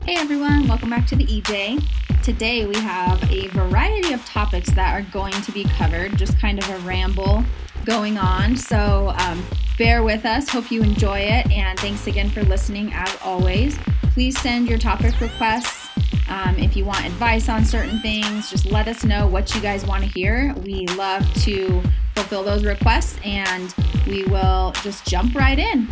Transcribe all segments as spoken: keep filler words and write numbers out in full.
Hey everyone, welcome back to the E J. Today we have a variety of topics that are going to be covered, just kind of a ramble going on. So um, bear with us, hope you enjoy it, and thanks again for listening as always. Please send your topic requests. Um, if you want advice on certain things, just let us know what you guys want to hear. We love to fulfill those requests, and we will just jump right in.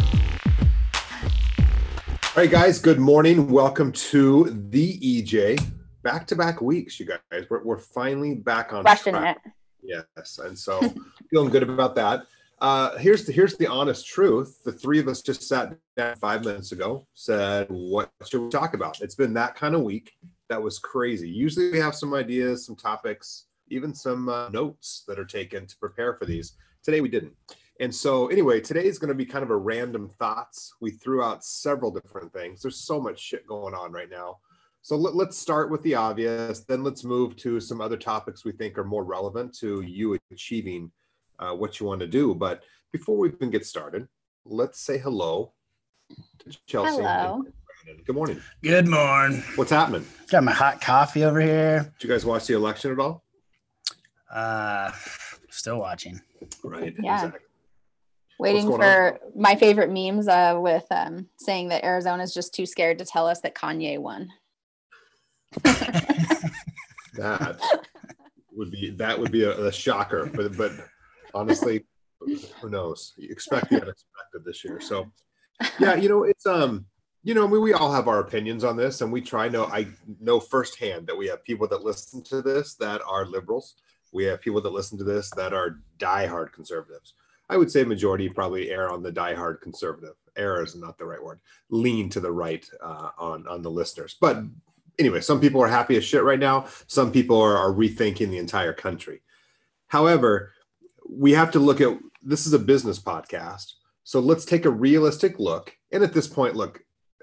All right, guys, good morning. Welcome to the E J. Back-to-back weeks, you guys. We're, we're finally back on Rushing track. it. Yes, and so feeling good about that. Uh, here's the here's the honest truth. The three of us just sat down five minutes ago, said, what should we talk about? It's been that kind of week. That was crazy. Usually we have some ideas, some topics, even some uh, notes that are taken to prepare for these. Today we didn't. And so anyway, today is going to be kind of a random thoughts. We threw out several different things. There's so much shit going on right now. So let, let's start with the obvious, then let's move to some other topics we think are more relevant to you achieving uh, what you want to do. But before we even get started, let's say hello to Chelsea. Hello. And Brandon. Good morning. Good morning. What's happening? Got my hot coffee over here. Did you guys watch the election at all? Uh, still watching. Right. Yeah. Exactly. Waiting for on? my favorite memes uh, with um, saying that Arizona is just too scared to tell us that Kanye won. That would be that would be a, a shocker, but but honestly, who knows? You expect the unexpected this year. So yeah, you know, it's um, you know, I mean, we all have our opinions on this, and we try. Know I know firsthand that we have people that listen to this that are liberals. We have people that listen to this that are diehard conservatives. I would say majority probably err on the diehard conservative. Error is not the right word. Lean to the right uh, on, on the listeners. But anyway, some people are happy as shit right now. Some people are, are rethinking the entire country. However, we have to look at, this is a business podcast. So let's take a realistic look. And at this point, look,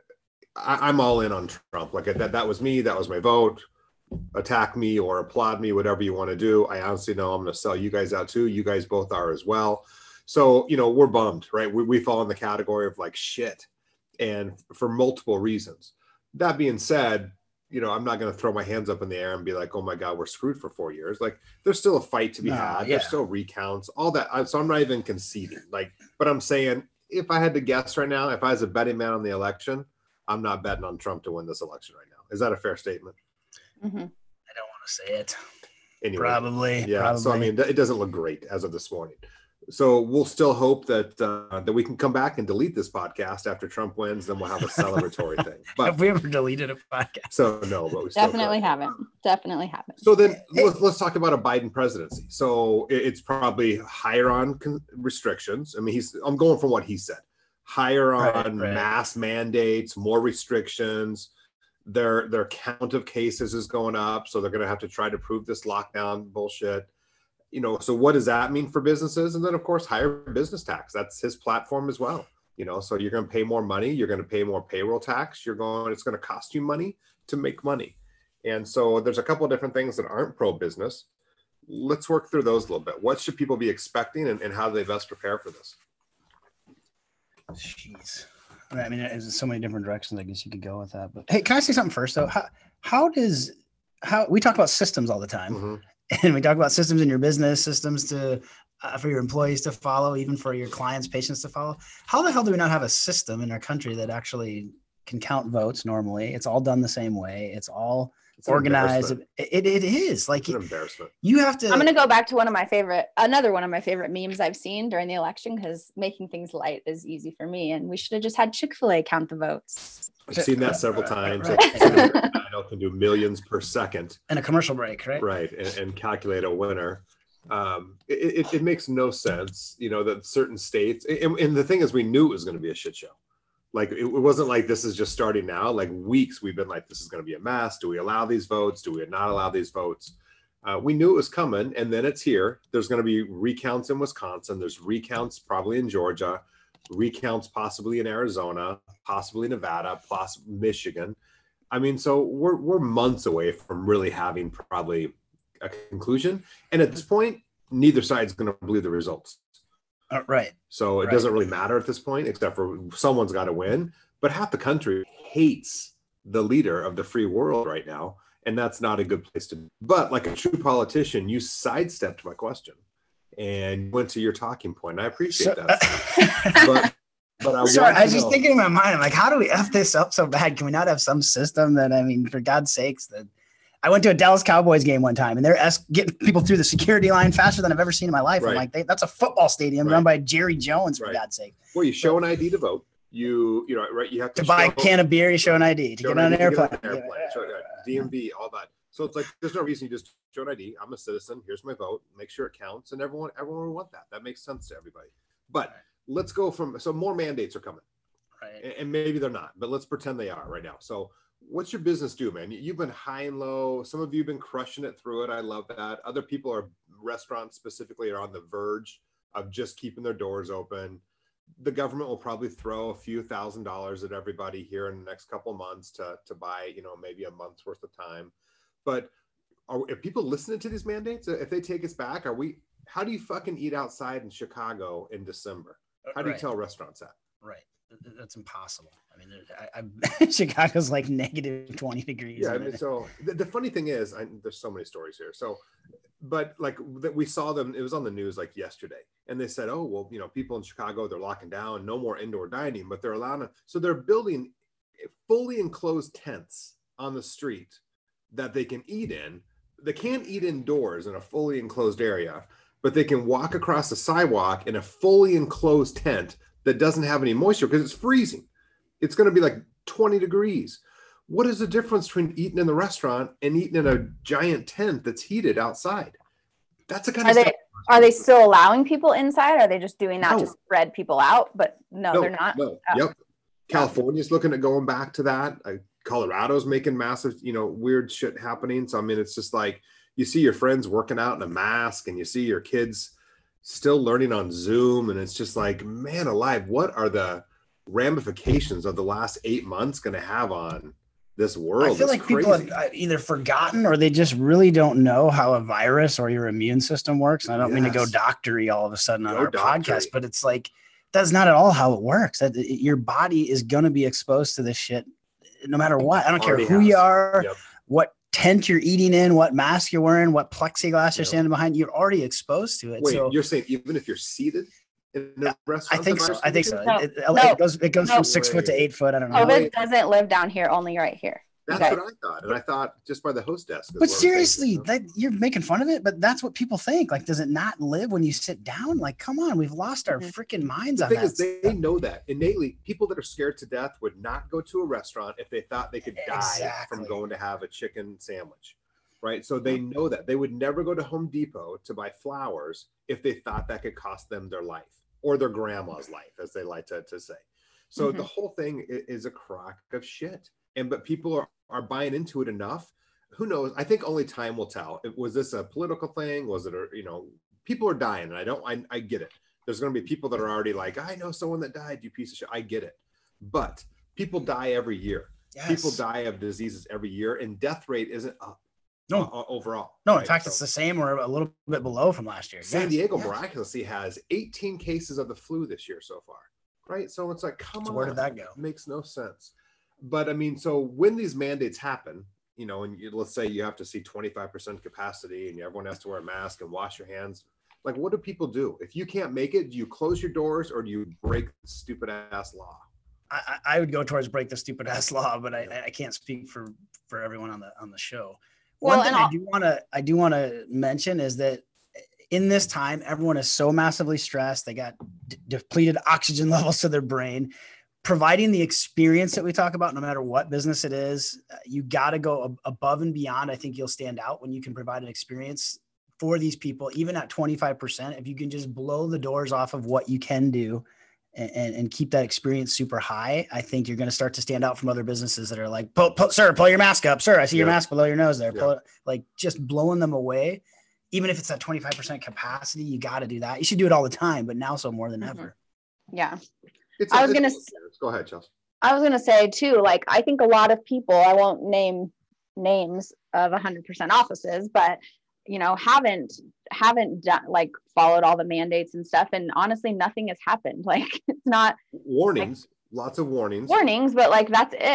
I, I'm all in on Trump. Like that, that was me. That was my vote. Attack me or applaud me, whatever you want to do. I honestly know I'm going to sell you guys out too. You guys both are as well. So, you know, we're bummed, right? We, we fall in the category of like shit, and for multiple reasons. That being said, you know, I'm not going to throw my hands up in the air and be like, oh my God, we're screwed for four years. Like there's still a fight to be No, had. yeah. There's still recounts, all that. So I'm not even conceding. Like, but I'm saying if I had to guess right now, if I was a betting man on the election, I'm not betting on Trump to win this election right now. Is that a fair statement? Mm-hmm. I don't want to say it. Anyway, Probably. Yeah. Probably. So, I mean, it doesn't look great as of this morning. So we'll still hope that uh, that we can come back and delete this podcast after Trump wins. Then we'll have a celebratory thing. But have we ever deleted a podcast? So no, but we still Definitely haven't. Definitely haven't. So then let's, let's talk about a Biden presidency. So it, it's probably higher on con- restrictions. I mean, he's I'm going from what he said. Higher on Right, right. mass mandates, more restrictions. Their their count of cases is going up, so they're going to have to try to prove this lockdown bullshit. You know, so what does that mean for businesses? And then, of course, higher business tax. That's his platform as well. You know, so you're going to pay more money. You're going to pay more payroll tax. You're going, it's going to cost you money to make money. And so there's a couple of different things that aren't pro-business. Let's work through those a little bit. What should people be expecting, and, and how do they best prepare for this? Jeez. I mean, there's so many different directions I guess you could go with that. But hey, can I say something first though? How, how does, how we talk about systems all the time. Mm-hmm. And we talk about systems in your business, systems to uh, for your employees to follow, even for your clients, patients to follow. How the hell do we not have a system in our country that actually can count votes normally? It's all done the same way. It's all It's an organized. embarrassment. It, it is like It's an embarrassment. you have to. I'm going to go back to one of my favorite, another one of my favorite memes I've seen during the election, because making things light is easy for me. And we should have just had Chick-fil-A count the votes. I've seen that several times. Right. I know it can do millions per second. And a commercial break, right? Right, and, and calculate a winner. Um, it, it, it makes no sense, you know, that certain states, and, and the thing is, we knew it was going to be a shit show. Like, it, it wasn't like this is just starting now. Like, weeks we've been like, this is going to be a mess. Do we allow these votes? Do we not allow these votes? Uh, we knew it was coming, and then it's here. There's going to be recounts in Wisconsin. There's recounts probably in Georgia, recounts possibly in Arizona, possibly Nevada, plus Michigan. I mean, so we're we're months away from really having probably a conclusion. And at this point, neither side's going to believe the results. Uh, right. So it right. doesn't really matter at this point, except for someone's got to win. But half the country hates the leader of the free world right now. And that's not a good place to be. But like a true politician, you sidestepped my question and went to your talking point. I appreciate so, that. but, but I, Sorry, I was know, just thinking in my mind, I'm like, how do we F this up so bad? Can we not have some system that, I mean, for God's sakes, that I went to a Dallas Cowboys game one time and they're es- getting people through the security line faster than I've ever seen in my life. Right. I'm like, they, that's a football stadium right. run by Jerry Jones, for right. God's sake. Well, you show an I D to vote. You, you know, right. You have to, to buy show, a can of beer, you show an I D. To get on an airplane. An airplane. Show, D M V, all that. So it's like, there's no reason you just show an I D. I'm a citizen. Here's my vote. Make sure it counts. And everyone, everyone will want that. That makes sense to everybody. But right. let's go from, so more mandates are coming. Right. And, and maybe they're not, but let's pretend they are right now. So what's your business do, man? You've been high and low. Some of you have been crushing it through it. I love that. Other people are, restaurants specifically, are on the verge of just keeping their doors open. The government will probably throw a few thousand dollars at everybody here in the next couple of months to, to buy, you know, maybe a month's worth of time. But are, are people listening to these mandates? If they take us back, are we, how do you fucking eat outside in Chicago in December? How do right. you tell restaurants that? Right. That's impossible. I mean, I, I, Chicago's like negative twenty degrees. Yeah. I mean, so the, the funny thing is, I, there's so many stories here. So, but like that we saw them, it was on the news like yesterday, and they said, oh, well, you know, people in Chicago, they're locking down, no more indoor dining, but they're allowing to, so they're building fully enclosed tents on the street that they can eat in. They can't eat indoors in a fully enclosed area, but they can walk across the sidewalk in a fully enclosed tent that doesn't have any moisture because it's freezing. It's going to be like twenty degrees. What is the difference between eating in the restaurant and eating in a giant tent that's heated outside? That's the kind are of they, stuff. Are they still allowing people inside? Are they just doing that no. to spread people out? But no, no they're not. No. Oh. Yep. California's looking at going back to that. Uh, Colorado's making massive, you know, weird shit happening. So, I mean, it's just like you see your friends working out in a mask and you see your kids still learning on Zoom. And it's just like, man alive, what are the ramifications of the last eight months going to have on this world? I feel it's like crazy. people have either forgotten or they just really don't know how a virus or your immune system works. And I don't yes. mean to go doctory all of a sudden on go our doctory. podcast, but it's like, that's not at all how it works. That your body is going to be exposed to this shit no matter what. I don't Already care who has. you are, yep. what tent you're eating in, what mask you're wearing, what plexiglass you're yep. standing behind. You're already exposed to it. Wait, so, you're saying even if you're seated in a restaurant? I think so. I think so. No, it, it, no, it goes, it goes no from six way. foot to eight foot. I don't know. COVID doesn't live down here, only right here. That's okay. what I thought. And I thought just by the host desk. But seriously, that, you're making fun of it, but that's what people think. Like, does it not live when you sit down? Like, come on, we've lost our mm-hmm. freaking minds the on thing that. Is they, they know that innately. People that are scared to death would not go to a restaurant if they thought they could die exactly. from going to have a chicken sandwich, right? So they know that. They would never go to Home Depot to buy flowers if they thought that could cost them their life or their grandma's life, as they like to, to say. So mm-hmm. the whole thing is a crock of shit. And but people are, are buying into it enough. Who knows? I think only time will tell. Was this a political thing? Was it a, you know, people are dying. And I don't, I, I get it. There's going to be people that are already like, I know someone that died, you piece of shit. I get it. But people die every year. Yes. People die of diseases every year, and death rate isn't up. No, uh, overall. No, in right? fact, so, it's the same or a little bit below from last year. San yes. Diego yes. miraculously has eighteen cases of the flu this year so far. Right. So it's like, come so on. Where did that go? It makes no sense. But I mean, so when these mandates happen, you know, and you, let's say you have to see twenty-five percent capacity and everyone has to wear a mask and wash your hands. Like, what do people do? If you can't make it, do you close your doors or do you break the stupid ass law? I, I would go towards break the stupid ass law, but I, I can't speak for, for everyone on the, on the show. Well, One thing I do want to, I do want to mention is that in this time, everyone is so massively stressed. They got d- depleted oxygen levels to their brain. Providing the experience that we talk about, no matter what business it is, uh, you got to go ab- above and beyond. I think you'll stand out when you can provide an experience for these people, even at twenty-five percent. If you can just blow the doors off of what you can do and, and, and keep that experience super high, I think you're going to start to stand out from other businesses that are like, pull, pull, sir, pull your mask up. Sir, I see yeah. your mask below your nose there. Yeah. Pull it, like just blowing them away. Even if it's at twenty-five percent capacity, you got to do that. You should do it all the time, but now so more than mm-hmm. ever. Yeah. It's I was going to go ahead, Chelsea. I was going to say too, like, I think a lot of people, I won't name names of a hundred percent offices, but you know, haven't, haven't done like followed all the mandates and stuff. And honestly, nothing has happened. Like it's not warnings, like, lots of warnings, warnings, but like, that's it.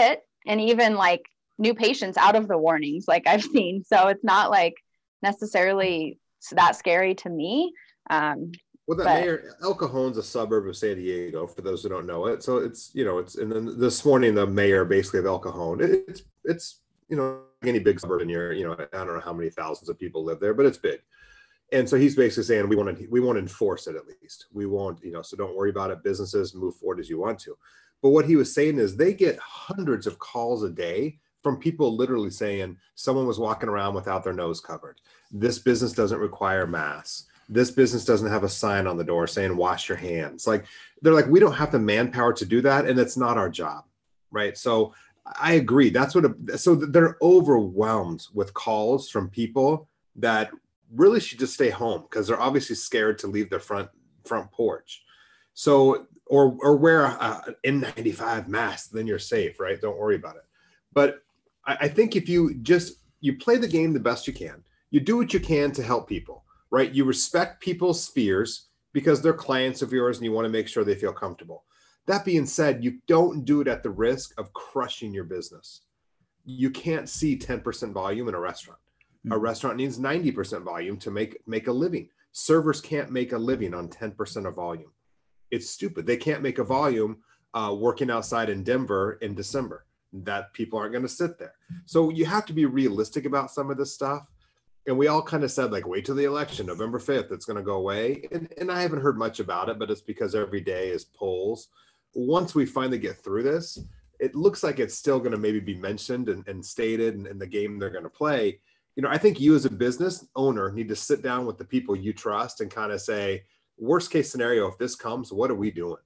and even like new patients out of the warnings, like I've seen. So it's not like necessarily that scary to me. Um, well, that but, mayor, El Cajon's a suburb of San Diego, for those who don't know it. So it's, you know, it's, and then this morning, the mayor basically of El Cajon, it, it's, it's, you know, any big suburb in your, you know, I don't know how many thousands of people live there, but it's big. And so he's basically saying we want to, we want to enforce it at least. We won't, you know, so don't worry about it. Businesses move forward as you want to. But what he was saying is they get hundreds of calls a day from people literally saying someone was walking around without their nose covered. This business doesn't require masks. This business doesn't have a sign on the door saying wash your hands. Like they're like, we don't have the manpower to do that. And it's not our job. Right. So I agree. That's what, a, so they're overwhelmed with calls from people that really should just stay home because they're obviously scared to leave their front front porch. So, or or wear a N ninety-five mask, then you're safe, right? Don't worry about it. But I, I think if you just, you play the game the best you can, you do what you can to help people, right? You respect people's fears because they're clients of yours and you want to make sure they feel comfortable. That being said, you don't do it at the risk of crushing your business. You can't see ten percent volume in a restaurant. A restaurant needs ninety percent volume to make, make a living. Servers can't make a living on ten percent of volume. It's stupid. They can't make a volume uh, working outside in Denver in December. That people aren't going to sit there. So you have to be realistic about some of this stuff. And we all kind of said, like, wait till the election, November fifth, it's going to go away. And, and I haven't heard much about it, but it's because every day is polls. Once we finally get through this, it looks like it's still going to maybe be mentioned and, and stated in, in the game they're going to play. You know, I think you as a business owner need to sit down with the people you trust and kind of say, worst case scenario, if this comes, what are we doing?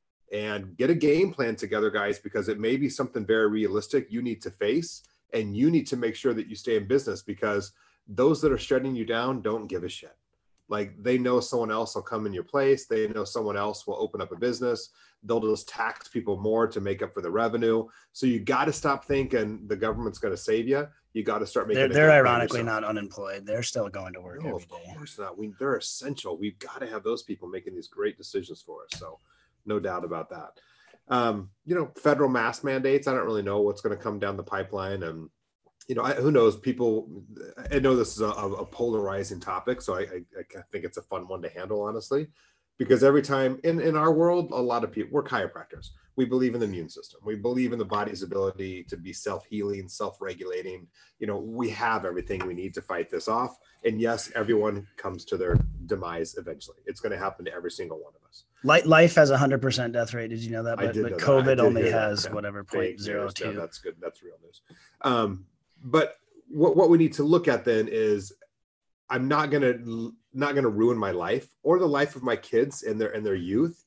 And get a game plan together, guys, because it may be something very realistic you need to face, and you need to make sure that you stay in business because those that are shutting you down don't give a shit. Like they know someone else will come in your place. They know someone else will open up a business. They'll just tax people more to make up for the revenue. So you got to stop thinking the government's going to save you. You got to start making. They're, they're ironically not unemployed. They're still going to work no, every of day. Of course not. We, they're essential. We've got to have those people making these great decisions for us. So no doubt about that. Um, you know, federal mask mandates. I don't really know what's going to come down the pipeline. And, you know, I, who knows? People, I know this is a, a polarizing topic. So I, I, I think it's a fun one to handle, honestly. Because every time in, in our world, a lot of people, we're chiropractors. We believe in the immune system. We believe in the body's ability to be self-healing, self-regulating. You know, we have everything we need to fight this off. And yes, everyone comes to their demise eventually. It's going to happen to every single one of us. Life has a one hundred percent death rate. Did you know that? But, I did but know COVID that. only has that. whatever, Fake zero point zero news. two. No, that's good. That's real news. Um, but what, what we need to look at then is I'm not going to not going to ruin my life or the life of my kids and their and their youth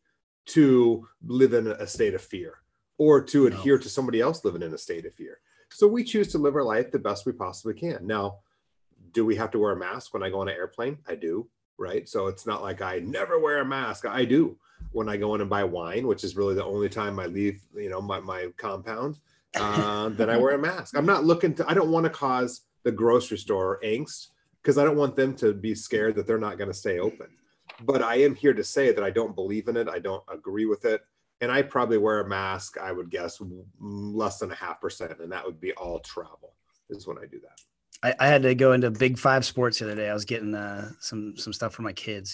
to live in a state of fear or to No. adhere to somebody else living in a state of fear. So we choose to live our life the best we possibly can. Now, do we have to wear a mask when I go on an airplane? I do, right? So it's not like I never wear a mask. I do when I go in and buy wine, which is really the only time I leave, you know, my, my compound, uh, then I wear a mask. I'm not looking to, I don't want to cause the grocery store angst because I don't want them to be scared that they're not going to stay open. But I am here to say that I don't believe in it. I don't agree with it. And I probably wear a mask, I would guess, less than a half percent. And that would be all travel is when I do that. I, I had to go into Big Five Sports the other day. I was getting uh, some some stuff for my kids.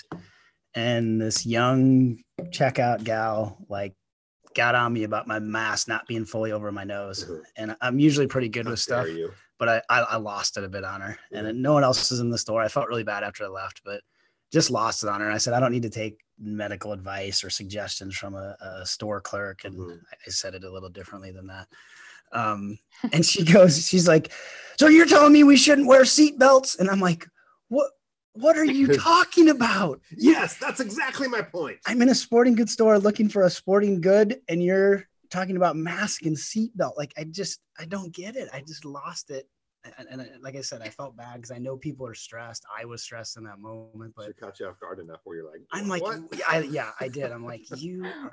And this young checkout gal, like, got on me about my mask not being fully over my nose. Mm-hmm. And I'm usually pretty good How with stuff. You? But I, I, I lost it a bit on her. Mm-hmm. And no one else was in the store. I felt really bad after I left, but just lost it on her. And I said, I don't need to take medical advice or suggestions from a, a store clerk. And mm-hmm. I said it a little differently than that. Um, and she goes, she's like, so you're telling me we shouldn't wear seatbelts? And I'm like, what, what are you talking about? Yes, that's exactly my point. I'm in a sporting goods store looking for a sporting good. And you're talking about mask and seatbelt. Like, I just, I don't get it. I just lost it. And, and I, like I said, I felt bad because I know people are stressed. I was stressed in that moment, but it caught you off guard enough where you're like, I'm like, what? I, yeah, I did. I'm like, you, are,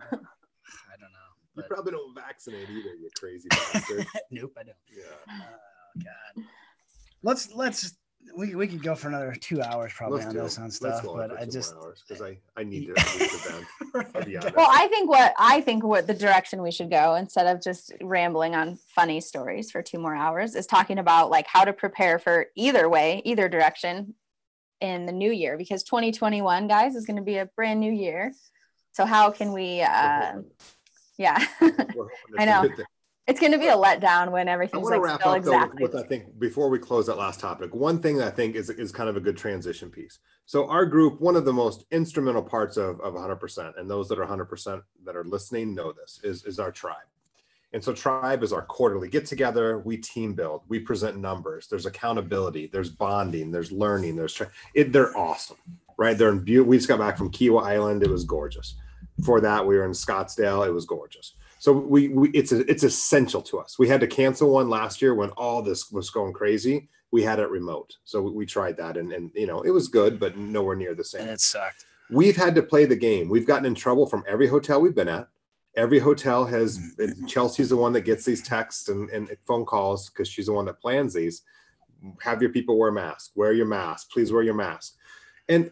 I don't know. But... You probably don't vaccinate either, you crazy bastard. Nope, I don't. Yeah. Oh God. Let's let's we, we could go for another two hours probably Let's on do this it. on Let's stuff, go on but for I two just more hours because I, I need to, I need to vent. I'll be honest. Well, I think what I think what the direction we should go, instead of just rambling on funny stories for two more hours, is talking about like how to prepare for either way, either direction in the new year, because twenty twenty-one, guys, is going to be a brand new year. So how can we, uh, yeah, I know. It's going to be a letdown when everything's like wrap still up exactly. though with, I think before we close that last topic, one thing that I think is, is kind of a good transition piece. So our group, one of the most instrumental parts of, of one hundred percent, and those that are one hundred percent that are listening know this, is, is our tribe. And so tribe is our quarterly get together. We team build, we present numbers, there's accountability, there's bonding, there's learning, there's, it, they're awesome, right? They're in beauty. We just got back from Kiawah Island. It was gorgeous. Before that, we were in Scottsdale. It was gorgeous. So we, we it's a, it's essential to us. We had to cancel one last year when all this was going crazy. We had it remote. So we, we tried that and, and, you know, it was good, but nowhere near the same. And it sucked. We've had to play the game. We've gotten in trouble from every hotel we've been at. Every hotel has, Chelsea's the one that gets these texts and, and phone calls because she's the one that plans these. Have your people wear masks, wear your mask, please wear your mask. And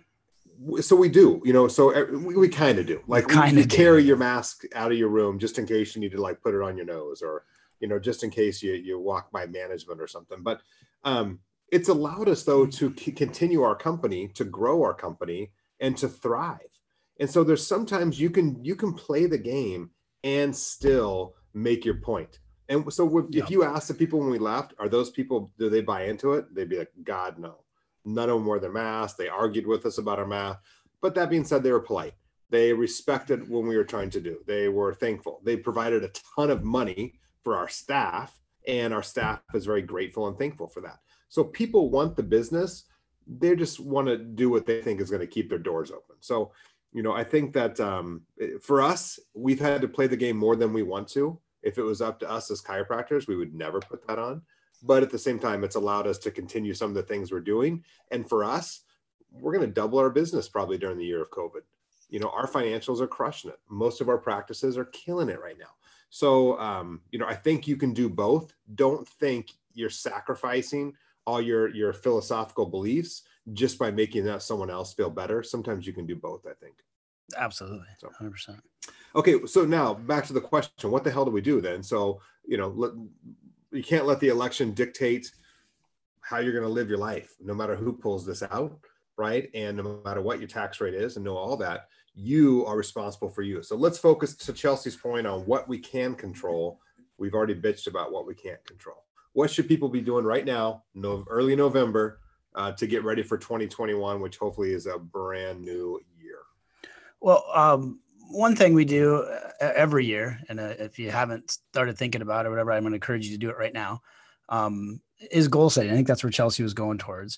so we do, you know, so we, we kind of do. Like kind you of carry your mask out of your room just in case you need to like put it on your nose or, you know, just in case you, you walk by management or something. But um, it's allowed us, though, to c- continue our company, to grow our company and to thrive. And so there's sometimes you can you can play the game and still make your point. And so if Yeah. you ask the people when we left, are those people, do they buy into it? They'd be like, God, no. None of them wore their masks. They argued with us about our mask. But that being said, they were polite. They respected what we were trying to do. They were thankful. They provided a ton of money for our staff, and our staff is very grateful and thankful for that. So people want the business. They just want to do what they think is going to keep their doors open. So, you know, I think that um, for us, we've had to play the game more than we want to. If it was up to us as chiropractors, we would never put that on. But at the same time, it's allowed us to continue some of the things we're doing. And for us, we're going to double our business probably during the year of COVID. You know, our financials are crushing it. Most of our practices are killing it right now. So, um, you know, I think you can do both. Don't think you're sacrificing all your, your philosophical beliefs just by making that someone else feel better. Sometimes you can do both, I think. Absolutely. So, one hundred percent. Okay. So now back to the question, what the hell do we do then? So, you know, let, you can't let the election dictate how you're going to live your life, no matter who pulls this out, right? And no matter what your tax rate is and know all that, you are responsible for you. So let's focus, to Chelsea's point, on what we can control. We've already bitched about what we can't control. What should people be doing right now, no, early November, uh, to get ready for twenty twenty-one, which hopefully is a brand new year? Well, um, one thing we do every year, and uh, if you haven't started thinking about it or whatever, I'm going to encourage you to do it right now, um, is goal setting. I think that's where Chelsea was going towards.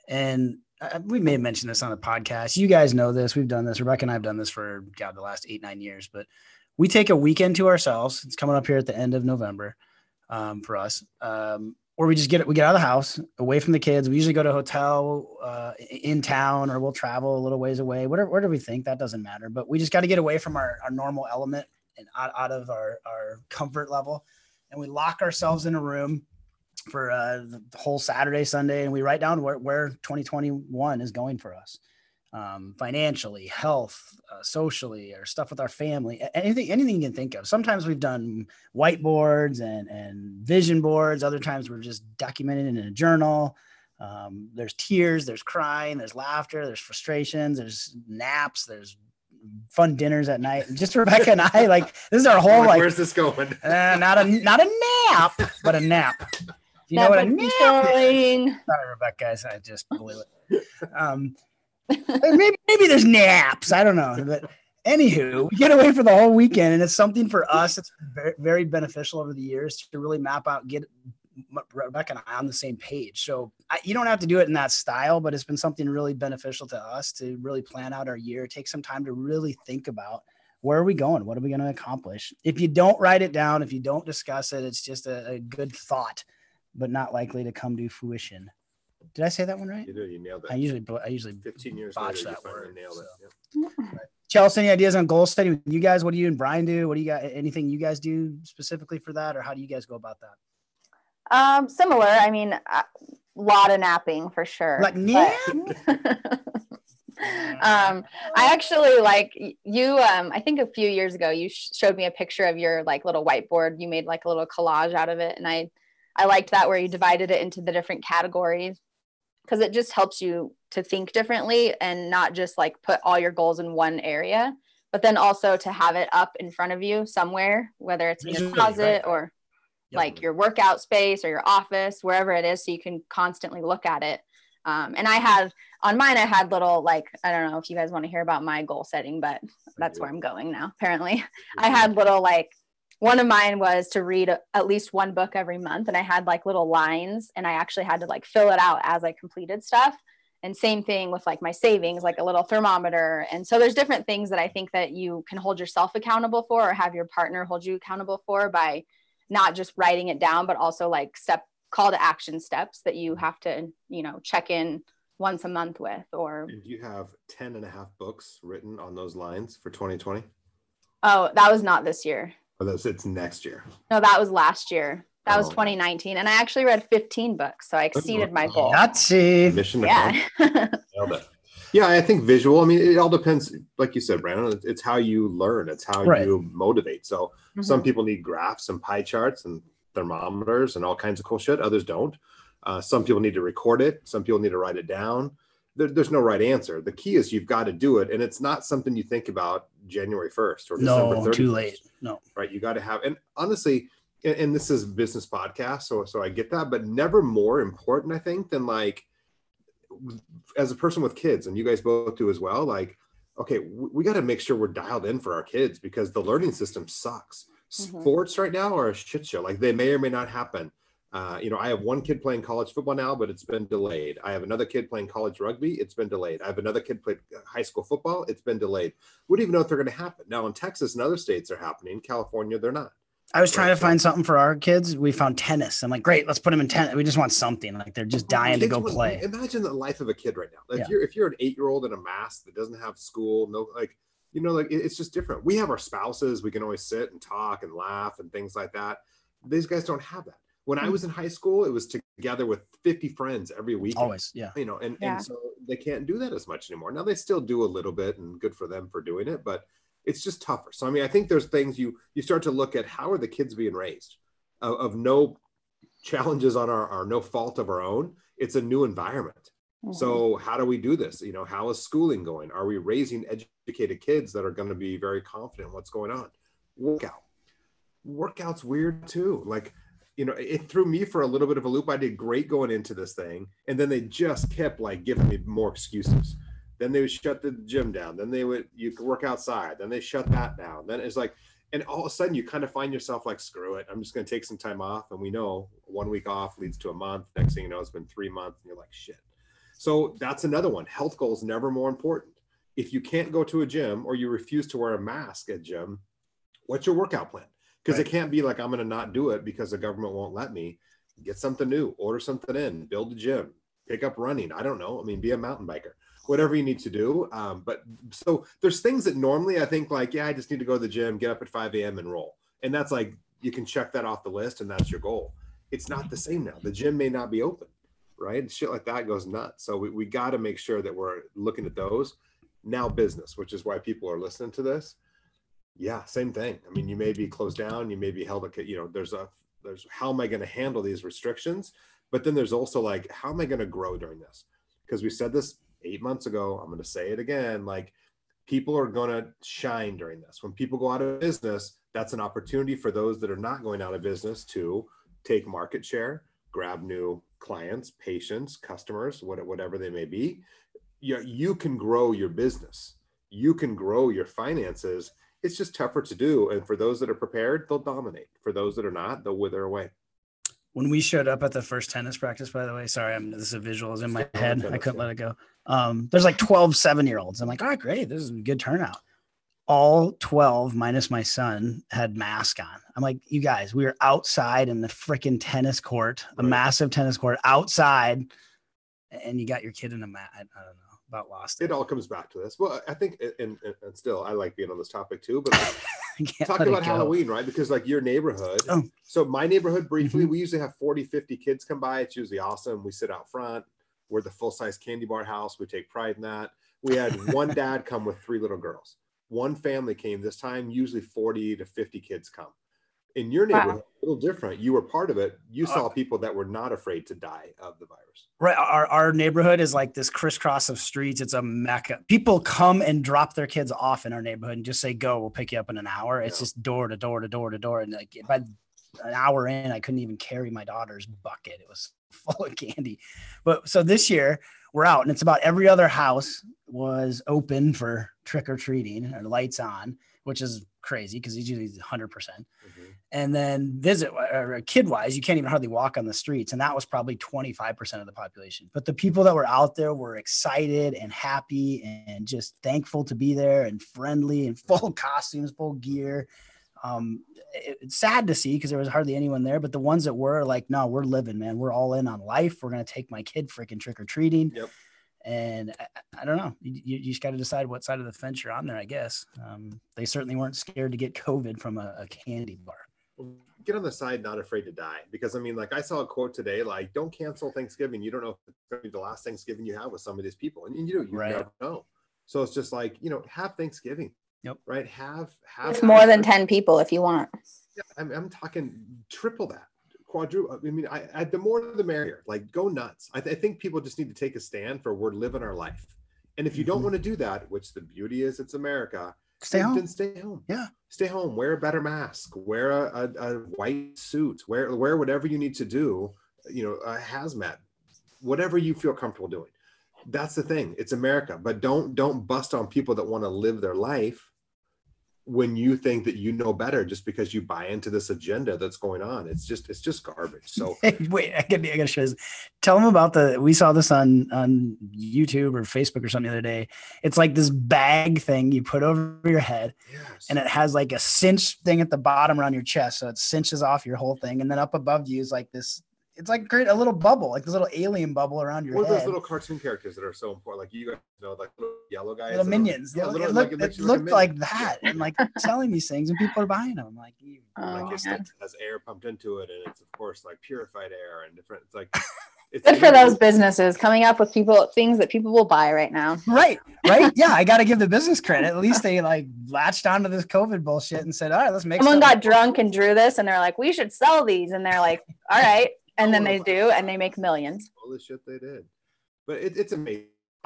And uh, we may have mentioned this on the podcast. You guys know this. We've done this. Rebecca and I have done this for, God, the last eight, nine years. But we take a weekend to ourselves. It's coming up here at the end of November um, for us. Um, Or we just get it, we get out of the house, away from the kids. We usually go to a hotel uh, in town, or we'll travel a little ways away. Whatever, where do we think? That doesn't matter. But we just got to get away from our, our normal element and out, out of our, our comfort level. And we lock ourselves in a room for uh, the whole Saturday, Sunday, and we write down where, where twenty twenty-one is going for us. Um, financially, health, uh, socially, or stuff with our family, anything, anything you can think of. Sometimes we've done whiteboards and, and vision boards. Other times we're just documenting in a journal. Um, there's tears, there's crying, there's laughter, there's frustrations, there's naps, there's fun dinners at night. Just Rebecca and I, like, this is our whole, like, where's this going? uh, not a, not a nap, but a nap. You know what a nap is? Sorry, Rebecca, I just blew it. Um, maybe maybe there's naps. I don't know. But anywho, we get away for the whole weekend, and it's something for us. It's very, very beneficial over the years to really map out, get Rebecca and I on the same page. So I, you don't have to do it in that style, but it's been something really beneficial to us to really plan out our year, take some time to really think about where are we going? What are we going to accomplish? If you don't write it down, if you don't discuss it, it's just a, a good thought, but not likely to come to fruition. Did I say that one right? You do. You nailed it. I usually, I usually fifteen years botch later, that you finally word. nailed it. So. Yep. Chelsea, any ideas on goal setting? You guys, what do you and Brian do? What do you got? Anything you guys do specifically for that, or how do you guys go about that? Um, similar. I mean, uh, lot of napping for sure. Like, yeah. um, I actually like you. Um, I think a few years ago you sh- showed me a picture of your like little whiteboard. You made like a little collage out of it, and I, I liked that where you divided it into the different categories, because it just helps you to think differently and not just like put all your goals in one area, but then also to have it up in front of you somewhere, whether it's in your closet right. or yep. like your workout space or your office, wherever it is, so you can constantly look at it. Um, and I had on mine, I had little, like, I don't know if you guys want to hear about my goal setting, but that's where I'm going now. Apparently I had little, like, one of mine was to read a, at least one book every month. And I had like little lines, and I actually had to like fill it out as I completed stuff. And same thing with like my savings, like a little thermometer. And so there's different things that I think that you can hold yourself accountable for, or have your partner hold you accountable for, by not just writing it down, but also like step call to action steps that you have to, you know, check in once a month with. Or do you have ten and a half books written on those lines for twenty twenty? Oh, that was not this year. Oh, that's it's next year. No, that was last year. That oh. was twenty nineteen. And I actually read fifteen books. So I exceeded my goal. Yahtzee. Mission yeah. Yeah, I think visual. I mean, it all depends. Like you said, Brandon, it's how you learn. It's how right. you motivate. So mm-hmm. some people need graphs and pie charts and thermometers and all kinds of cool shit. Others don't. Uh, some people need to record it. Some people need to write it down. There, there's no right answer. The key is you've got to do it. And it's not something you think about January first or December thirtieth. No, too late. No. Right. You got to have, and honestly, and, and this is business podcast, so so I get that, but never more important, I think, than like, as a person with kids, and you guys both do as well, like, okay, we, we got to make sure we're dialed in for our kids, because the learning system sucks. Mm-hmm. Sports right now are a shit show. Like, they may or may not happen. Uh, you know, I have one kid playing college football now, but it's been delayed. I have another kid playing college rugby. It's been delayed. I have another kid playing high school football. It's been delayed. We don't even know if they're going to happen. Now in Texas and other states they're happening. California, they're not. I was trying right, to find so. something for our kids. We found tennis. I'm like, great, let's put them in tennis. We just want something. Like, they're just dying to go want, play. Imagine the life of a kid right now. If yeah. you're if you're an eight-year-old in a mask that doesn't have school, no, like, you know, like, it's just different. We have our spouses. We can always sit and talk and laugh and things like that. These guys don't have that. When I was in high school, it was together with fifty friends every week. Always, yeah. You know, and, yeah. and so they can't do that as much anymore. Now they still do a little bit, and good for them for doing it, but it's just tougher. So, I mean, I think there's things you you start to look at, how are the kids being raised of, of no challenges on our, our no fault of our own. It's a new environment. Mm-hmm. So how do we do this? You know, how is schooling going? Are we raising educated kids that are going to be very confident in what's going on? Workout. Workout's weird too. Like, you know, it threw me for a little bit of a loop. I did great going into this thing, and then they just kept like giving me more excuses. Then they would shut the gym down. Then they would, you could work outside. Then they shut that down. Then it's like, and all of a sudden you kind of find yourself like, screw it, I'm just going to take some time off. And we know one week off leads to a month. Next thing you know, it's been three months and you're like, shit. So that's another one. Health goals never more important. If you can't go to a gym, or you refuse to wear a mask at gym, what's your workout plan? Because right. It can't be like, I'm going to not do it because the government won't let me. Get something new, order something in, build a gym, pick up running. I don't know. I mean, be a mountain biker, whatever you need to do. Um, but so there's things that normally I think like, yeah, I just need to go to the gym, get up at five a.m. and roll. And that's like, you can check that off the list and that's your goal. It's not the same now. The gym may not be open, right? Shit like that goes nuts. So we, we got to make sure that we're looking at those. Now business, which is why people are listening to this. Yeah, same thing. I mean, you may be closed down, you may be held, you know, there's a, there's how am I going to handle these restrictions? But then there's also like, how am I going to grow during this? Because we said this eight months ago, I'm going to say it again, like, people are going to shine during this. When people go out of business, that's an opportunity for those that are not going out of business to take market share, grab new clients, patients, customers, whatever they may be. You, you can grow your business. You can grow your finances. It's just tougher to do. And for those that are prepared, they'll dominate. For those that are not, they'll wither away. When we showed up at the first tennis practice, by the way, sorry, I'm this is a visual is in my head. I couldn't let it go. Um, there's like twelve seven-year-olds. I'm like, all right, great. This is a good turnout. All twelve minus my son had masks on. I'm like, you guys, we were outside in the freaking tennis court, a right. massive tennis court outside, and you got your kid in a mat. I, I don't know. about lost it. it. It all comes back to this. Well, I think, and, and, and still, I like being on this topic too, but like, talking about Halloween, right? Because like your neighborhood, oh. so my neighborhood briefly, mm-hmm. we usually have forty, fifty kids come by. It's usually awesome. We sit out front. We're the full-size candy bar house. We take pride in that. We had one dad come with three little girls. One family came this time, usually forty to fifty kids come. In your neighborhood, wow. a little different. You were part of it. You saw uh, people that were not afraid to die of the virus. Right. Our, our neighborhood is like this crisscross of streets. It's a mecca. People come and drop their kids off in our neighborhood and just say, go, we'll pick you up in an hour. It's yeah. just door to door to door to door. And like by an hour in, I couldn't even carry my daughter's bucket. It was full of candy. But so this year we're out and it's about every other house was open for trick or treating or lights on, which is crazy because it's usually one hundred percent. Mm-hmm. And then visit or kid wise, you can't even hardly walk on the streets. And that was probably twenty-five percent of the population. But the people that were out there were excited and happy and just thankful to be there and friendly and full costumes, full gear. Um, it, it's sad to see because there was hardly anyone there, but the ones that were like, no, we're living, man. We're all in on life. We're going to take my kid freaking trick or treating. Yep. And I, I don't know, you, you just got to decide what side of the fence you're on there, I guess. Um, they certainly weren't scared to get COVID from a, a candy bar. Get on the side, not afraid to die. Because I mean, like I saw a quote today, like, don't cancel Thanksgiving. You don't know if it's going to be the last Thanksgiving you have with some of these people. And you, you right. never know. So it's just like, you know, have Thanksgiving. Yep. Right. Have, have. It's more than ten people if you want. Yeah, I'm, I'm talking triple that. Quadruple. I mean, I, I the more the merrier. Like, go nuts. I, th- I think people just need to take a stand for we're living our life. And if you mm-hmm. don't want to do that, which the beauty is, it's America. Stay then, home. Then stay home. Yeah. Stay home. Wear a better mask. Wear a, a, a white suit. Wear wear whatever you need to do. You know, a hazmat. Whatever you feel comfortable doing. That's the thing. It's America. But don't don't bust on people that want to live their life when you think that you know better just because you buy into this agenda that's going on. It's just, it's just garbage. So wait, I gotta, I gotta show this. Tell them about the, we saw this on, on YouTube or Facebook or something the other day. It's like this bag thing you put over your head yes. and it has like a cinch thing at the bottom around your chest. So it cinches off your whole thing. And then up above you is like this, it's like great, a little bubble, like this little alien bubble around your what head. What are those little cartoon characters that are so important? Like you guys know, like little yellow guys. Little minions. Little, little, it looked, like, it, it looked like, like that. And like selling these things and people are buying them. Like, you, oh, like it has air pumped into it. And it's of course like purified air and different. It's like, it's good for those businesses coming up with people, things that people will buy right now. Right. Right. Yeah. I got to give the business credit. At least they like latched onto this COVID bullshit and said, all right, let's make Someone got drunk and drew this and they're like, we should sell these. And they're like, all right. And then they do, and they make millions. All the shit they did. But it, it's amazing.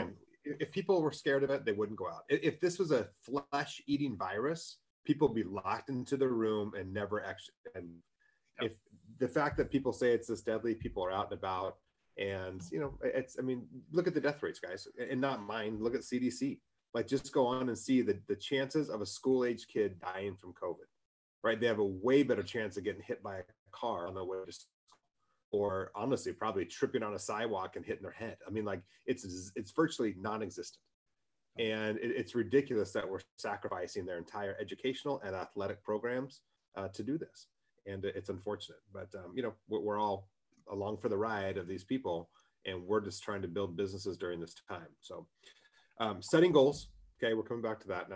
If people were scared of it, they wouldn't go out. If this was a flesh-eating virus, people would be locked into their room and never actually. And if the fact that people say it's this deadly, people are out and about, and you know, it's. I mean, look at the death rates, guys, and not mine. Look at C D C. Like, just go on and see the the chances of a school-age kid dying from COVID. Right? They have a way better chance of getting hit by a car on the way to. Or honestly, probably tripping on a sidewalk and hitting their head. I mean, like it's it's virtually non-existent, and it, it's ridiculous that we're sacrificing their entire educational and athletic programs uh, to do this, and it's unfortunate. But um, you know, we're, we're all along for the ride of these people, and we're just trying to build businesses during this time. So, um, setting goals. Okay, we're coming back to that now.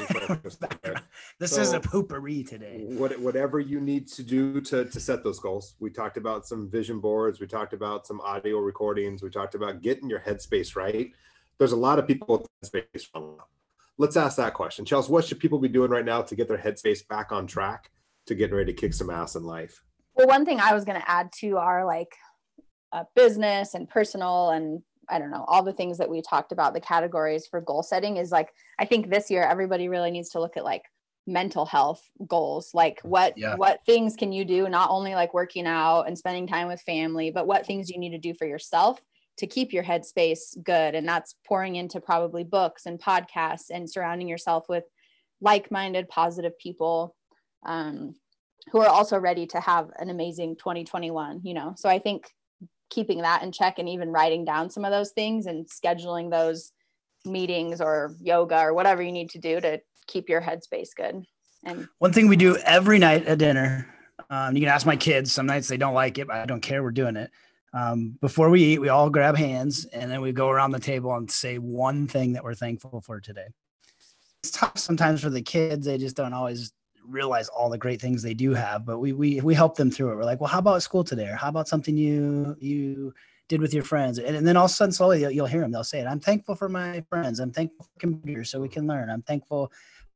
This so, is a poopery today. What, whatever you need to do to, to set those goals. We talked about some vision boards. We talked about some audio recordings. We talked about getting your headspace right. There's a lot of people with headspace wrong. Let's ask that question. Chelsea, what should people be doing right now to get their headspace back on track to getting ready to kick some ass in life? Well, one thing I was going to add to our like uh, business and personal and I don't know, all the things that we talked about, the categories for goal setting is like, I think this year, everybody really needs to look at like mental health goals. Like what, yeah. what things can you do? Not only like working out and spending time with family, but what things you need to do for yourself to keep your headspace good. And that's pouring into probably books and podcasts and surrounding yourself with like-minded, positive people um, who are also ready to have an amazing twenty twenty-one, you know? So I think keeping that in check and even writing down some of those things and scheduling those meetings or yoga or whatever you need to do to keep your headspace good. And one thing we do every night at dinner, um, you can ask my kids, some nights they don't like it, but I don't care. We're doing it. Um, before we eat, we all grab hands and then we go around the table and say one thing that we're thankful for today. It's tough sometimes for the kids. They just don't always realize all the great things they do have, but we, we, we help them through it. We're like, well, how about school today? Or how about something you, you did with your friends? And, and then all of a sudden, slowly you'll, you'll hear them. They'll say it. I'm thankful for my friends. I'm thankful for computers so we can learn. I'm thankful.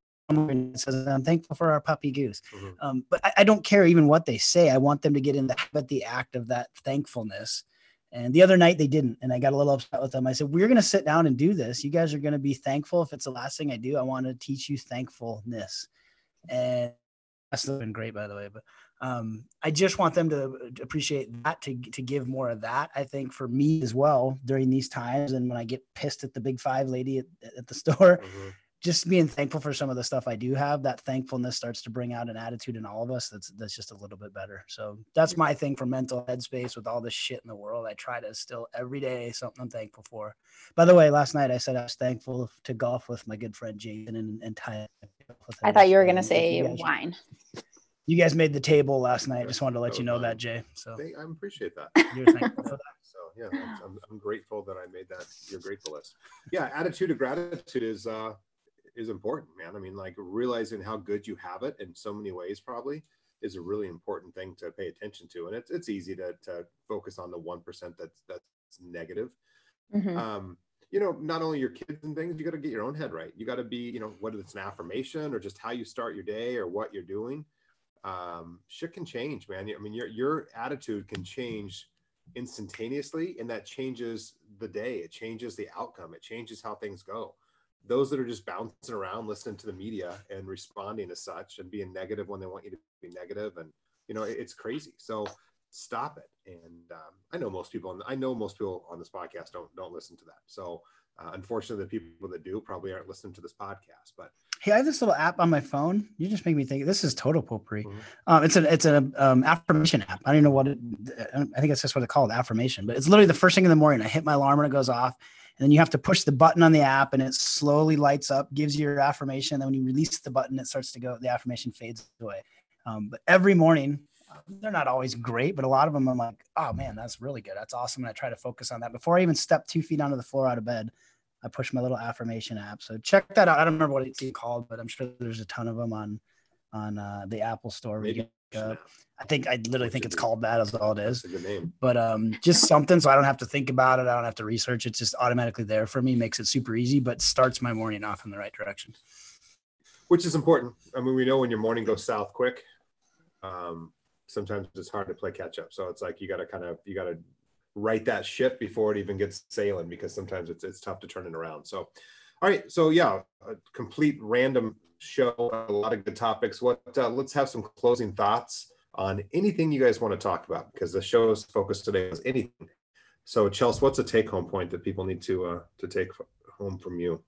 Says, I'm thankful for our puppy Goose. Mm-hmm. Um, but I, I don't care even what they say. I want them to get in the habit, the act of that thankfulness. And the other night they didn't, and I got a little upset with them. I said, we're going to sit down and do this. You guys are going to be thankful. If it's the last thing I do, I want to teach you thankfulness. And that's been great, by the way. But um, I just want them to appreciate that, to, to give more of that. I think for me as well, during these times, and when I get pissed at the big five lady at, at the store, mm-hmm. just being thankful for some of the stuff I do have, that thankfulness starts to bring out an attitude in all of us that's that's just a little bit better. So that's my thing for mental headspace with all this shit in the world. I try to still every day something I'm thankful for. By the way, last night I said I was thankful to golf with my good friend Jason and, and Ty. I thought you were going to say you guys, wine. You guys made the table last night. Just wanted to let that you know fun. that, Jay. So I appreciate that. You're thankful for that. So yeah, I'm, I'm grateful that I made that your grateful list. Yeah, attitude of gratitude is uh is important, man. I mean, like realizing how good you have it in so many ways probably is a really important thing to pay attention to. And it's it's easy to to focus on the one percent that's that's negative. Mm-hmm. Um, you know, not only your kids and things, you got to get your own head right. You got to be, you know, whether it's an affirmation or just how you start your day or what you're doing. Um, shit can change, man. I mean, your your attitude can change instantaneously, and that changes the day. It changes the outcome. It changes how things go. Those that are just bouncing around, listening to the media and responding as such and being negative when they want you to be negative. And, you know, it, it's crazy. So stop it. And um, I know most people, I know most people on this podcast don't, don't listen to that. So uh, unfortunately, the people that do probably aren't listening to this podcast, but hey, I have this little app on my phone. You just make me think this is total potpourri. Mm-hmm. Um, it's an it's an um, affirmation app. I don't even know what it, I think it's just what it's called, affirmation, but it's literally the first thing in the morning. I hit my alarm and it goes off. And then you have to push the button on the app and it slowly lights up, gives you your affirmation. And then when you release the button, it starts to go, the affirmation fades away. Um, but every morning, they're not always great, but a lot of them I'm like, oh man, that's really good. That's awesome. And I try to focus on that. Before I even step two feet onto the floor out of bed, I push my little affirmation app. So check that out. I don't remember what it's called, but I'm sure there's a ton of them on, on uh, the Apple store. Maybe. Uh, I think I literally think it's called that as all it is. That's a good name. But um, just something so I don't have to think about it. I don't have to research. It's just automatically there for me. Makes it super easy, but starts my morning off in the right direction. Which is important. I mean, we know when your morning goes south quick, um, sometimes it's hard to play catch up. So it's like you got to kind of you got to right that ship before it even gets sailing, because sometimes it's it's tough to turn it around. So, all right. So yeah, a complete random show, a lot of good topics. What uh, let's have some closing thoughts on anything you guys want to talk about, because the show's focus today was anything. So Chelsea, what's a take home point that people need to uh, to take home from you?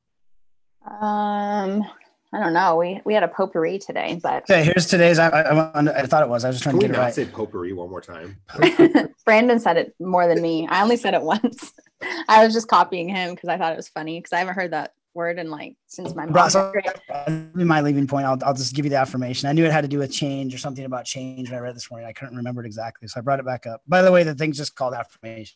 Um, I don't know. We we had a potpourri today, but okay, here's today's. I, I, I thought it was. I was just trying Can to get we it not right. Say potpourri one more time. Brandon said it more than me. I only said it once. I was just copying him because I thought it was funny, because I haven't heard that word in like since my mom. So, my leaving point, I'll, I'll just give you the affirmation. I knew it had to do with change or something about change when I read it this morning. I couldn't remember it exactly, so I brought it back up. By the way, the thing's just called affirmation.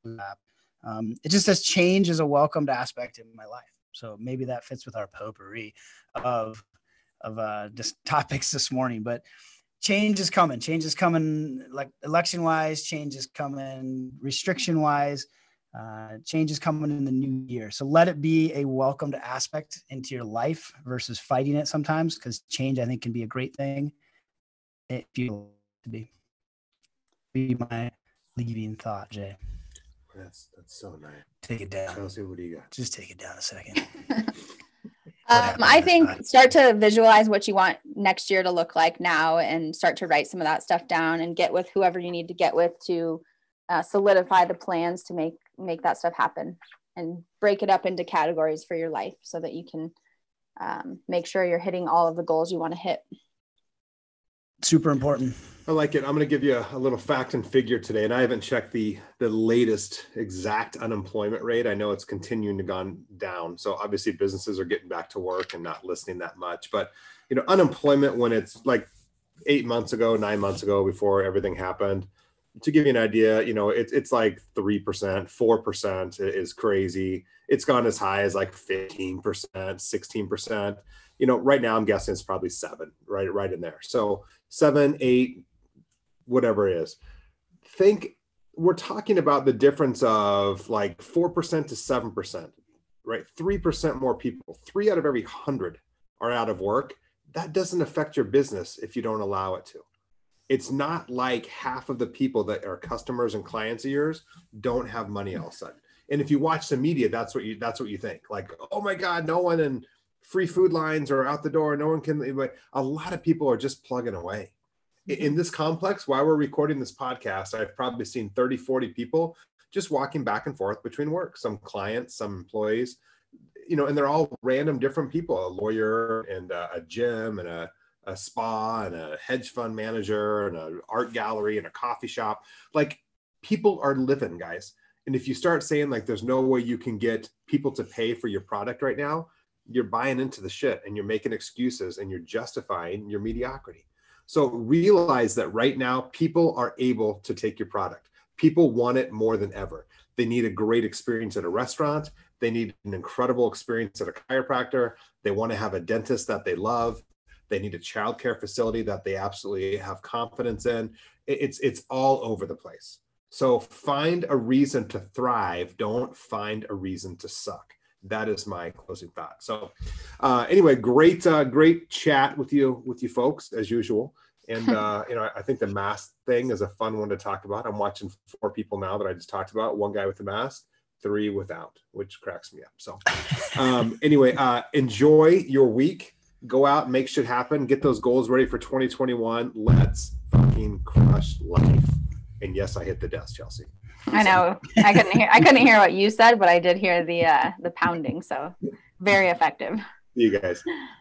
Um, it just says change is a welcomed aspect in my life. So maybe that fits with our potpourri of of uh, just topics this morning. But change is coming. Change is coming, like election wise. Change is coming, restriction wise. Uh, change is coming in the new year. So let it be a welcomed aspect into your life versus fighting it sometimes, because change, I think, can be a great thing if you to be. Be my leaving thought, Jay. That's that's so nice. Take it down. Chelsea, what do you got? Just take it down a second. um, I think time? start to visualize what you want next year to look like now, and start to write some of that stuff down and get with whoever you need to get with to uh, solidify the plans to make make that stuff happen, and break it up into categories for your life so that you can um, make sure you're hitting all of the goals you want to hit. Super important. I like it. I'm going to give you a, a little fact and figure today, and I haven't checked the the latest exact unemployment rate. I know it's continuing to gone down. So obviously businesses are getting back to work and not listening that much. But you know, unemployment when it's like eight months ago, nine months ago, before everything happened, to give you an idea, you know, it's it's like three percent, four percent is crazy. It's gone as high as like fifteen percent, sixteen percent. You know, right now I'm guessing it's probably seven, right, right in there. So seven, eight, whatever it is. Think we're talking about the difference of like four percent to seven percent, right? three percent more people, three out of every hundred are out of work. That doesn't affect your business if you don't allow it to. It's not like half of the people that are customers and clients of yours don't have money all of a sudden. And if you watch the media, that's what you that's what you think. Like, oh my God, no one in free food lines are out the door. No one can. But a lot of people are just plugging away. In this complex, while we're recording this podcast, I've probably seen thirty, forty people just walking back and forth between work. Some clients, some employees, you know, and they're all random different people, a lawyer and a, a gym and a a spa and a hedge fund manager and an art gallery and a coffee shop. Like, people are living, guys. And if you start saying like, there's no way you can get people to pay for your product right now, you're buying into the shit and you're making excuses and you're justifying your mediocrity. So realize that right now, people are able to take your product. People want it more than ever. They need a great experience at a restaurant. They need an incredible experience at a chiropractor. They want to have a dentist that they love. They need a childcare facility that they absolutely have confidence in. It's, it's all over the place. So find a reason to thrive. Don't find a reason to suck. That is my closing thought. So uh, anyway, great, uh, great chat with you, with you folks as usual. And, uh, you know, I think the mask thing is a fun one to talk about. I'm watching four people now that I just talked about. One guy with the mask, three without, which cracks me up. So um, anyway, uh, enjoy your week. Go out, make shit happen, get those goals ready for twenty twenty-one. Let's fucking crush life. And yes, I hit the desk, Chelsea. I know. I couldn't hear I couldn't hear what you said, but I did hear the uh the pounding. So very effective. See you guys.